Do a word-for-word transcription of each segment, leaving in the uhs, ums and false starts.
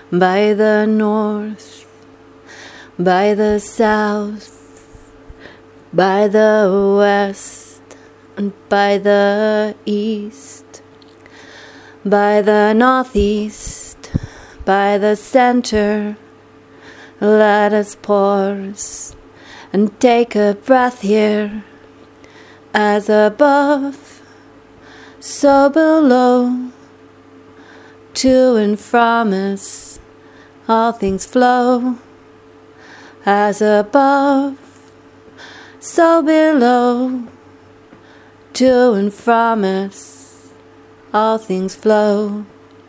by the north, by the south, by the west, and by the east, by the northeast, by the center. Let us pause and take a breath here, as above, so below. To and from us all things flow, as above, so below. To and from us all things flow.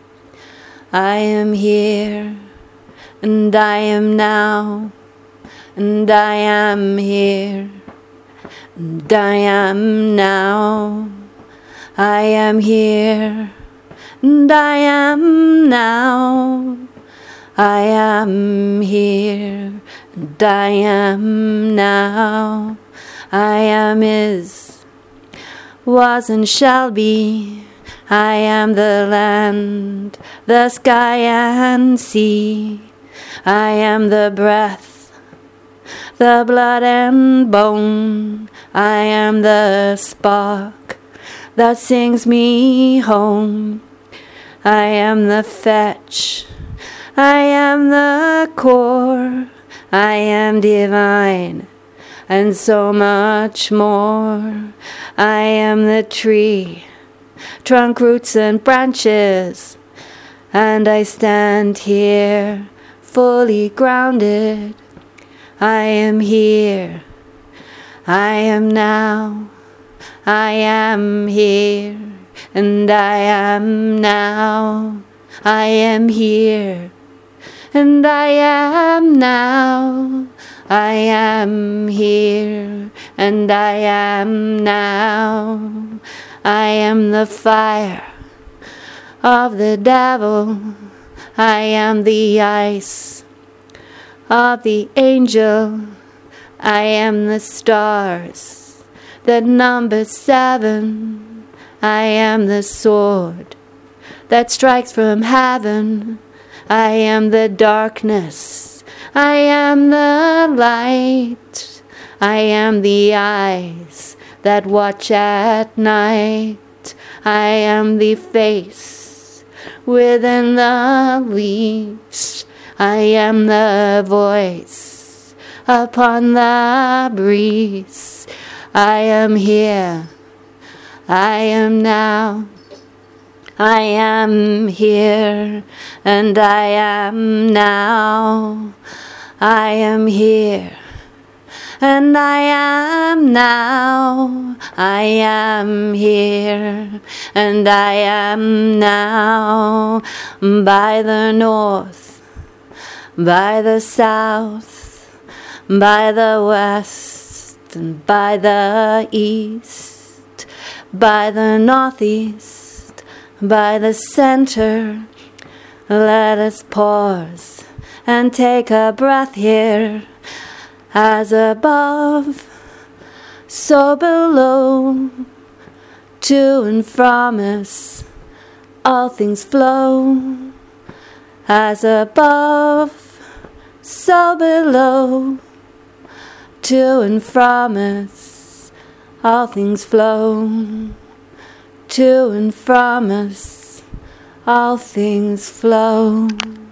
I am here, and I am now, and I am here, and I am now. I am here, and I am now. I am here, and I am now. I am is, was, and shall be. I am the land, the sky and sea. I am the breath, the blood and bone. I am the spark that sings me home. I am the fetch, I am the core. I am divine, and so much more. I am the tree, trunk, roots, and branches, and I stand here fully grounded. I am here, I am now. I am here, and I am now. I am here, and I am now. I am here, and I am now. I am the fire of the devil. I am the ice of the angel. I am the stars that number seven. I am the sword that strikes from heaven. I am the darkness, I am the light. I am the eyes that watch at night. I am the face within the leaves. I am the voice upon the breeze. I am here, I am now. I am here, and I am now. I am here, and I am now. I am here, and I am now. By the north, by the south, by the west, and by the east, by the northeast, by the center. Let us pause and take a breath here, as above, so below. To and from us all things flow, as above, so below. To and from us all things flow. To and from us all things flow.